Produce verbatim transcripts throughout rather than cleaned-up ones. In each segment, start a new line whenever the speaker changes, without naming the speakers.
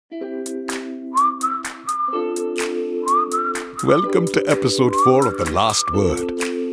Welcome to episode four of The Last Word.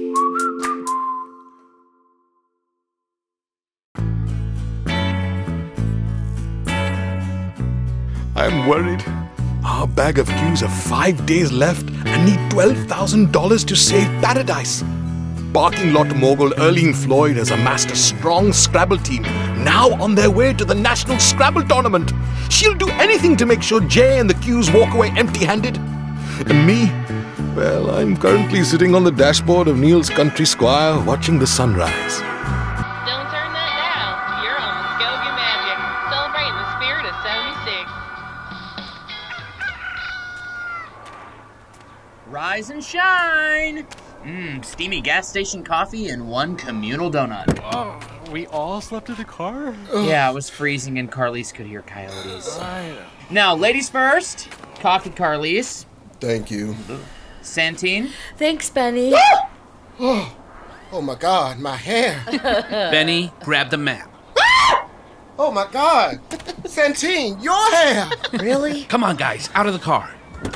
I'm worried. Our bag of cues have five days left and need twelve thousand dollars to save paradise. Parking lot mogul Erling Floyd has amassed a strong Scrabble team, now on their way to the National Scrabble Tournament. She'll do anything to make sure Jay and the cues walk away empty-handed. And me? Well, I'm currently sitting on the dashboard of Neil's Country Squire watching the sunrise.
Don't turn that down. You're on Muskogee Magic, celebrating the spirit of seventy-six.
Rise and shine! Mmm, steamy gas station coffee and one communal donut.
Oh, we all slept in the car?
Yeah, it was freezing and Carlise could hear coyotes.
I...
Now, ladies first. Coffee, Carlise.
Thank you.
Santine.
Thanks, Benny.
Oh, oh my God, my hair.
Benny, grab the map.
Oh my God. Santine, your hair.
Really?
Come on, guys, out of the car.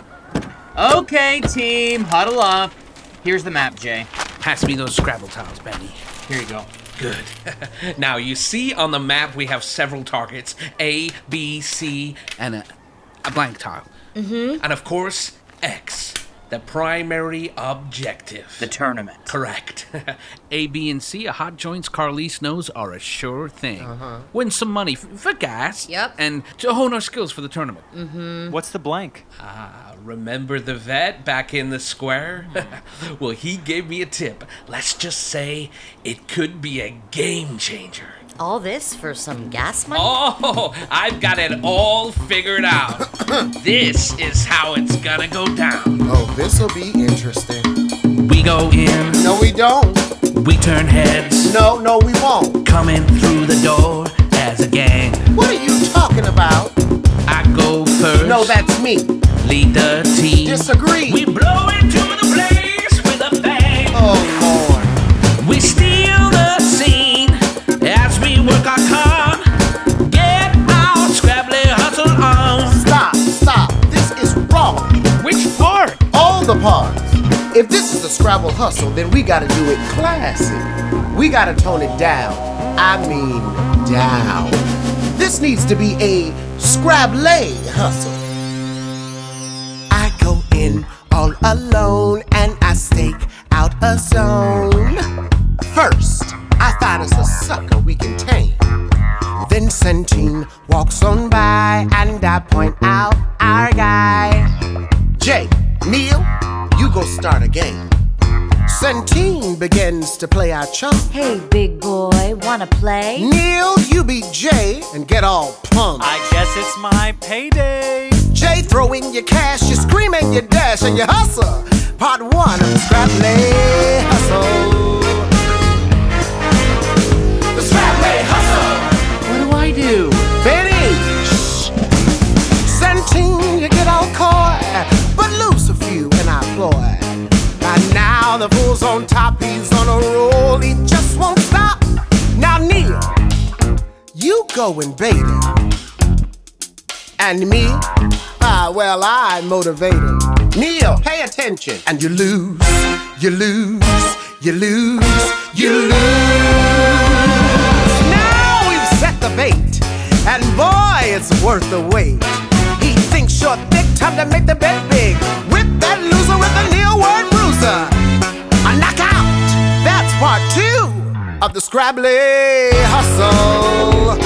Okay, team, huddle up. Here's the map, Jay.
Pass me those Scrabble tiles, Benny.
Here you go.
Good. Now, you see on the map we have several targets. A, B, C, and a, a blank tile.
Mm-hmm.
And of course, X, the primary objective.
The tournament.
Correct. A, B, and C, a hot joints Carlise knows are a sure thing.
Uh-huh.
Win some money f- for gas.
Yep.
And to hone our skills for the tournament.
Mm-hmm.
What's the blank?
Ah, remember the vet back in the square? Well, he gave me a tip. Let's just say it could be a game changer.
All this for some gas money?
Oh, I've got it all figured out. This is how it's gonna go down.
Oh, this'll be interesting.
We go in,
No, we don't.
we turn heads,
No, no, we won't.
coming through the door as a gang.
What are you talking about?
I go first,
No, that's me.
lead the team.
Disagree.
We blow into the blaze with a bang.
Oh, Lord.
We steal the scene as we work our con. Get our Scrabbly hustle on.
Stop, stop. This is wrong.
Which part?
All the parts. If this is a Scrabble hustle, then we gotta do it classy. We gotta tone it down. I mean, down. This needs to be a Scrabble hustle. I go in all alone and I stake out a zone. First, I find us a sucker we can tame. Then Santine walks on by and I point out our guy. Jay, Neil, you go start a game. Santine begins to play our chump.
Hey, big boy, wanna play?
Neil, you beat Jay and get all pumped.
I guess it's my payday.
Jay, throw in your cash, you scream and you dash and you hustle. Part one of the Scrabble hustle. The Scrabble hustle.
What do I do?
Benny! Shh. Santine, you get all coy, but lose a few in our ploy. By now the fool's on top, he's on a roll, he just won't stop. Now Neil, you go and bait him. And me, ah, well, I motivate him. Neil, pay attention. And you lose, you lose, you lose, you lose. Now we've set the bait, and boy, it's worth the wait. He thinks you're thick, time to make the bet big. With that loser with the Neil word bruiser. A knockout, that's part two of the Scrabble hustle.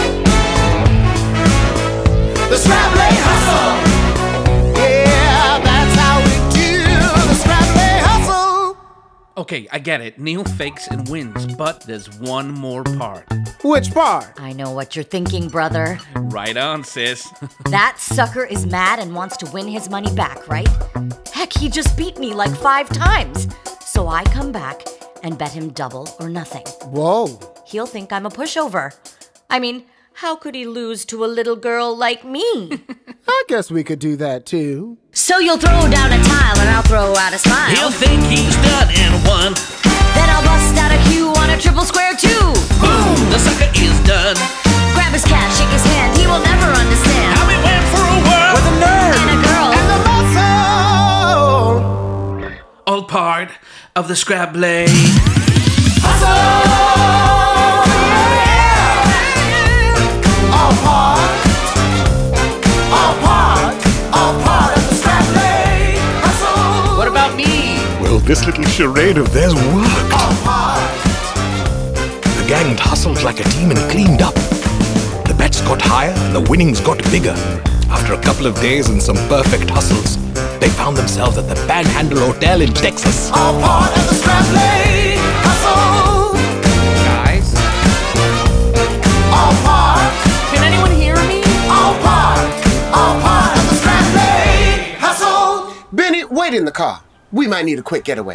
The Scrabble hustle. Yeah, that's how we do the Scrabble hustle.
Okay, I get it. Neil fakes and wins, but there's one more part.
Which part?
I know what you're thinking, brother.
Right on, sis.
That sucker is mad and wants to win his money back, right? Heck, he just beat me like five times. So I come back and bet him double or nothing.
Whoa.
He'll think I'm a pushover. I mean, how could he lose to a little girl like me?
I guess we could do that too.
So you'll throw down a tile and I'll throw out a smile.
He'll think he's done and won.
Then I'll bust out a cue on a triple square too.
Boom, the sucker is done.
Grab his cash, shake his hand, he will never understand.
How we went for a whirl. of the Scrabble.
All part, all part, all part of the Scrabble hustle.
What about me?
Well, this little charade of theirs worked.
All part.
The gang hustled like a team and cleaned up. The bets got higher and the winnings got bigger. After a couple of days and some perfect hustles, they found themselves at the Panhandle Hotel in Texas.
All part of the Scrabble hustle.
Guys?
All part,
Can anyone hear me?
all part, all part of the Scrabble hustle. Benny, wait in the car. We might need a quick getaway.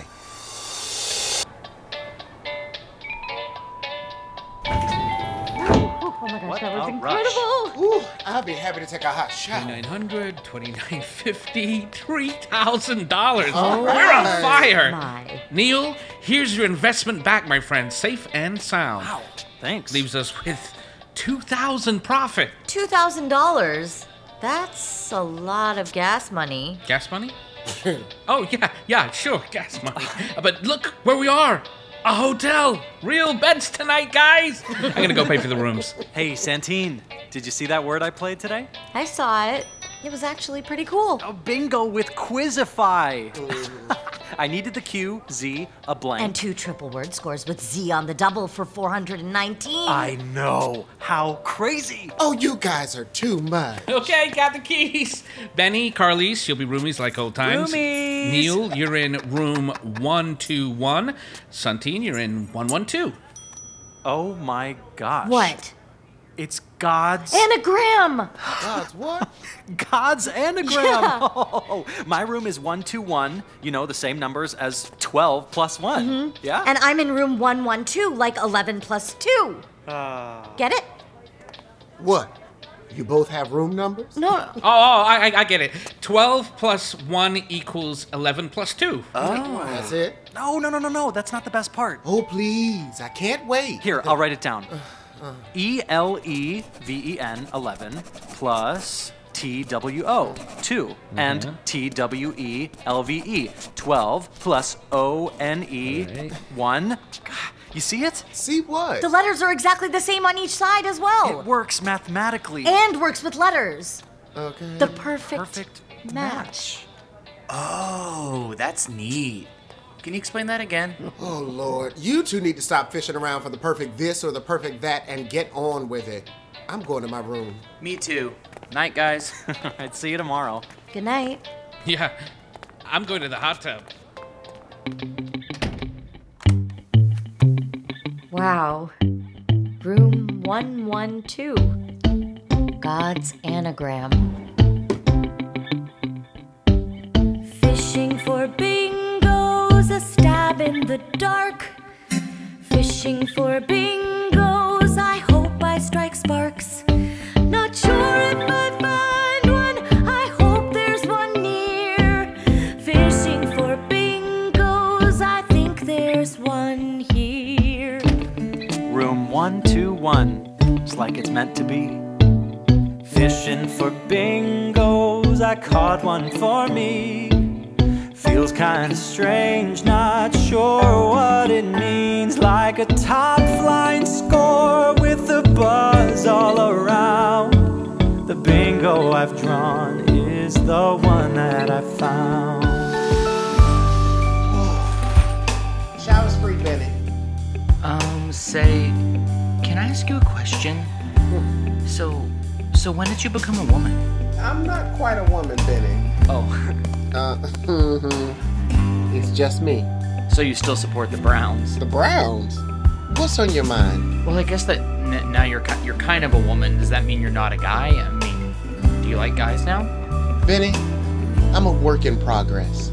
Oh my gosh, that was incredible.
Ooh, I'll be happy to take a hot shower.
twenty-nine hundred, twenty-nine fifty, three thousand dollars.
All
We're on
right.
fire.
My.
Neil, here's your investment back, my friend. Safe and sound.
Wow, thanks.
Leaves us with two thousand profit.
two thousand dollars? That's a lot of gas money.
Gas money? Oh, yeah, yeah, sure, gas money. But look where we are. A hotel. Real beds tonight, guys. I'm gonna go pay for the rooms.
Hey, Santine, did you see that word I played today?
I saw it. It was actually pretty cool.
Oh, bingo with Quizify. I needed the Q, Z, a blank.
And two triple word scores with Z on the double for four hundred nineteen.
I know. How crazy.
Oh, you guys are too much.
Okay, got the keys. Benny, Carlise, you'll be roomies like old times.
Roomies.
Neil, you're in room one two one. Santine, you're in one one two.
Oh my gosh.
What?
It's God's
Anagram!
God's what?
God's anagram.
Yeah.
Oh, my room is one two one. You know, the same numbers as twelve plus one.
Mm-hmm.
Yeah.
And I'm in room one one two, like eleven plus two.
Uh,
Get it?
What? You both have room numbers?
No.
Oh, oh I, I, I get it. twelve plus one equals eleven plus two.
That's it?
no, no, no, no, no. That's not the best part.
Oh, please. I can't wait.
Here, I'll write it down. E L E V E N eleven plus T W O two and T W E L V E twelve plus O N E one. You see it?
See what?
The letters are exactly the same on each side as well.
It works mathematically.
And works with letters.
Okay.
The perfect,
Perfect
match.
Oh, that's neat. Can you explain that again?
Oh, Lord. You two need to stop fishing around for the perfect this or the perfect that and get on with it. I'm going to my room.
Me too. Night, guys.
I'd see you tomorrow.
Good night.
Yeah, I'm going to the hot tub.
Wow. Room one one two. God's anagram. Fishing for bingos, a stab in the dark. Fishing for bingos, I hope I strike sparks. Not sure if I find one, I hope there's one near. Fishing for bingos, I think there's one here.
Room one two one. It's like it's meant to be. Fishing for bingos, I caught one for me. Feels kinda strange, not sure what it means. Like a top flying score with a buzz all around. The bingo I've drawn is the one that I found.
Shower's free, Benny.
Um, say, can I ask you a question? So, so when did you become a woman?
I'm not quite a woman, Benny.
Oh,
Uh, it's just me.
so you still support the Browns?
The Browns? What's on your mind?
Well, I guess that n- now you're ki- you're kind of a woman. Does that mean you're not a guy? I mean, do you like guys now?
Benny, I'm a work in progress.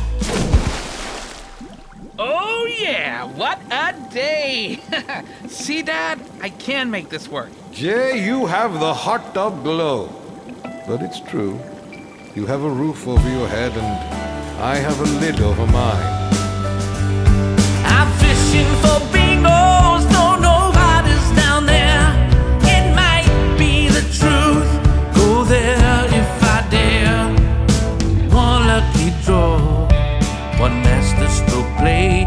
Oh, yeah, what a day. See, Dad, I can make this work.
Jay, you have the hot tub glow. But it's true. You have a roof over your head and I have a lid over mine.
I'm fishing for bingos, don't know what is down there. It might be the truth, go there if I dare. One lucky draw, one master stroke play.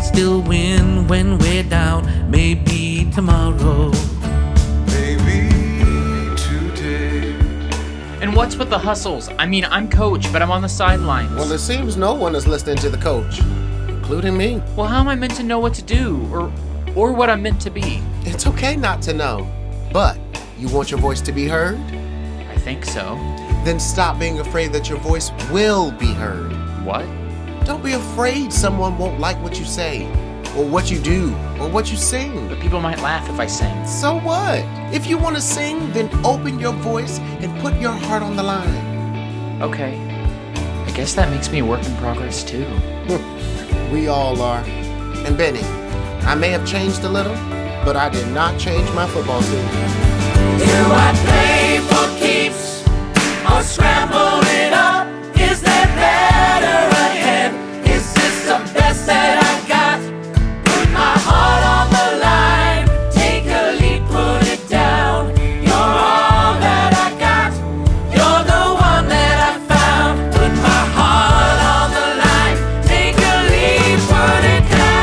still win when we're down. Maybe tomorrow.
Maybe today.
And what's with the hustles? I mean, I'm coach, but I'm on the sidelines.
Well, it seems no one is listening to the coach, including me.
Well, how am I meant to know what to do, or, or what I'm meant to be?
It's okay not to know, but you want your voice to be heard?
I think so.
Then stop being afraid that your voice will be heard.
What?
Don't be afraid someone won't like what you say, or what you do, or what you sing.
But people might laugh if I sing.
So what? If you want to sing, then open your voice and put your heart on the line.
Okay. I guess that makes me a work in progress too.
We all are. And Benny, I may have changed a little, but I did not change my football team.
Do I play for keeps or scramble it up? Is there better ahead? Is this the best that I got? Put my heart on the line. Take a leap, put it down. You're all that I got. You're the one that I found. Put my heart on the line. Take a leap, put it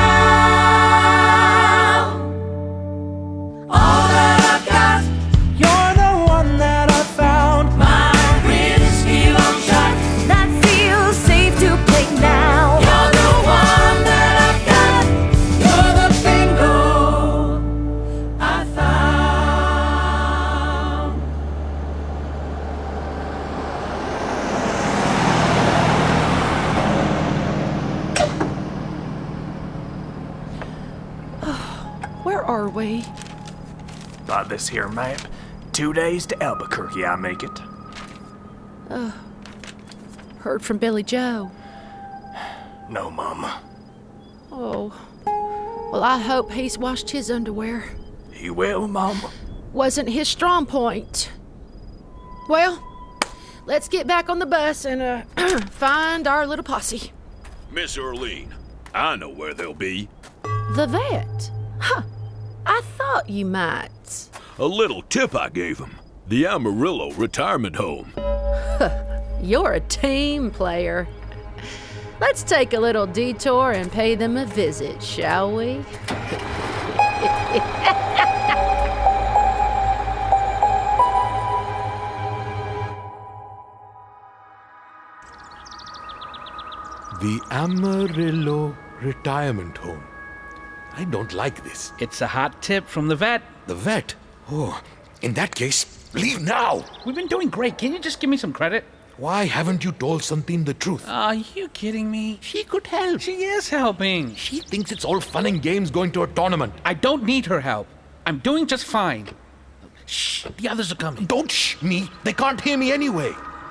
down. All that I've got. You're the one that I found. My risky long shot.
That feels safe to play now.
You're the one that I've got. You're the bingo I found.
Where are we?
By this here map, two days to Albuquerque I make it.
Heard from Billy Joe.
No, Mama.
Oh. Well, I hope he's washed his underwear.
He will, Mama.
Wasn't his strong point. Well, let's get back on the bus and uh, find our little posse.
Miss Earlene, I know where they'll be.
The vet? Huh. I thought you might.
A little tip I gave him. The Amarillo Retirement Home.
You're a team player. Let's take a little detour and pay them a visit, shall we?
The Amarillo Retirement Home. I don't like this.
It's a hot tip from the vet.
The vet? Oh, in that case, leave now.
We've been doing great. Can you just give me some credit?
Why haven't you told Santin the truth?
Are you kidding me?
She could help.
She is helping.
She thinks it's all fun and games going to a tournament.
I don't need her help. I'm doing just fine. Shh, the others are coming.
Don't shh me. They can't hear me anyway.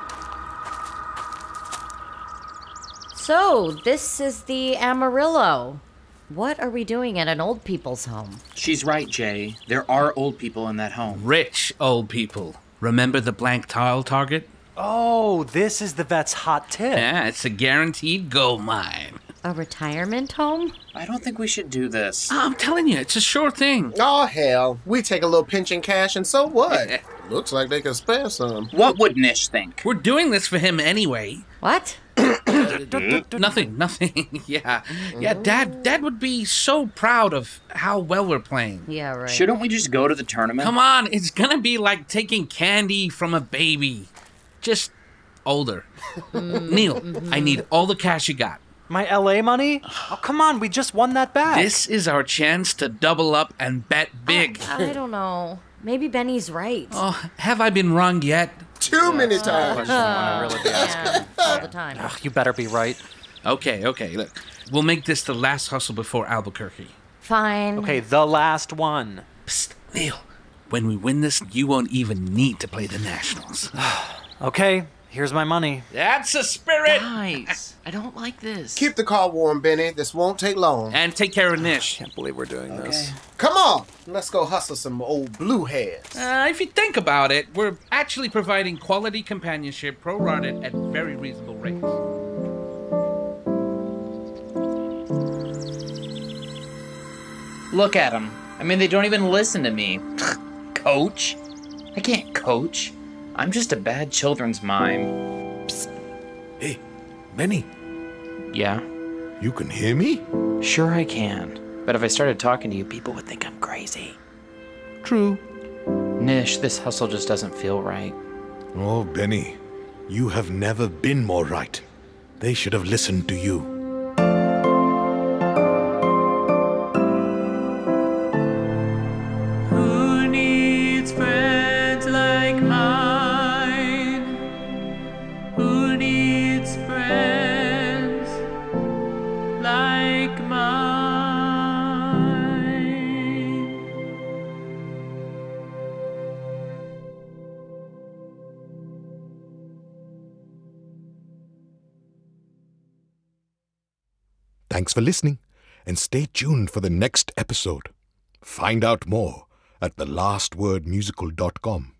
So, this is the Amarillo. What are we doing at an old people's home?
She's right, Jay. There are old people in that home.
Rich old people. Remember the blank tile target?
Oh, this is the vet's hot tip.
Yeah, it's a guaranteed gold mine.
A retirement home?
I don't think we should do this.
I'm telling you, it's a sure thing.
Oh, hell. We take a little pinch in cash and so what? Looks like they could spare some.
What would Nish think?
We're doing this for him anyway.
What?
Nothing, nothing. Yeah. Yeah, Dad Dad would be so proud of how well we're playing.
Yeah, right.
Shouldn't we just go to the tournament?
Come on, it's gonna be like taking candy from a baby. Just older. Neil, I need all the cash you got.
My L A money? Oh, come on, we just won that back.
This is our chance to double up and bet big.
I, I don't know. Maybe Benny's right.
Oh, have I been wrong yet?
Too many times.
Uh, really yeah, all the time.
Ugh, you better be right.
Okay, okay, look. We'll make this the last hustle before Albuquerque.
Fine.
Okay, the last one.
Psst, Neil. When we win this, you won't even need to play the Nationals.
Okay, here's my money.
That's the spirit!
Guys, I don't like this.
Keep the car warm, Benny. This won't take long.
And take care of Nish.
Can't believe we're doing
Okay.
this.
Come on. Let's go hustle some old blue heads.
Uh, if you think about it, we're actually providing quality companionship prorated at very reasonable rates.
Look at them. I mean, they don't even listen to me. Coach? I can't coach. I'm just a bad children's mime.
Hey, Benny.
Yeah?
You can hear me?
Sure I can. But if I started talking to you, people would think I'm crazy.
True.
Nish, this hustle just doesn't feel right.
Oh, Benny, you have never been more right. They should have listened to you.
Who needs friends like mine? Who needs friends like mine?
Thanks for listening, and stay tuned for the next episode. Find out more at the last word musical dot com.